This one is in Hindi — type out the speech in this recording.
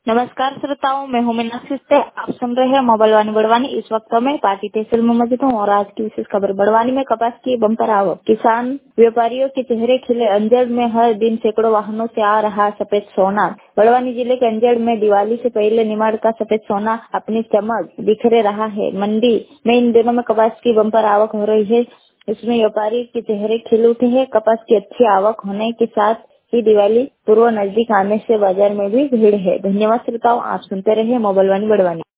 नमस्कार श्रोताओं, मैं हूं मीनाक्षी से। आप सुन रहे हैं मोबाइल वाणी बड़वानी। इस वक्त मैं पार्टी तहसील में मौजूद हूं और आज की विशेष खबर। बड़वानी में कपास की बम्पर आवक, किसान व्यापारियों के चेहरे खिले। अंजड़ में हर दिन सैकड़ों वाहनों से आ रहा सफेद सोना। बड़वानी जिले के अंजड़ में दिवाली से पहले निमाड़ का सफेद सोना अपनी चमक बिखरे रहा है। मंडी में इन दिनों में कपास की बम्पर आवक हो रही है। इसमें व्यापारी के चेहरे खिल उठे हैं। कपास की अच्छी आवक होने के साथ ही दिवाली पूर्व नजदीक आने से बाजार में भी भीड़ है। धन्यवाद श्रोताओं, आप सुनते रहिए मोबाइल वाणी बड़वानी।